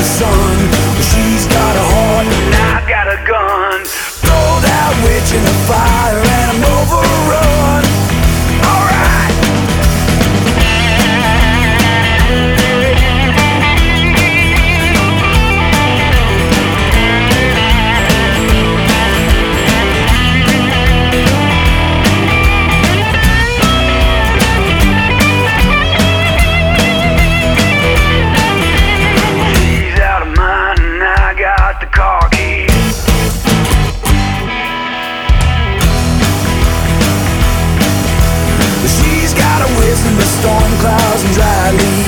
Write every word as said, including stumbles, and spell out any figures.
the sun. She's got a heart and I've got a gun. Throw that witch in the fire and I'm overrun. Alright. The storm clouds and dry leaves.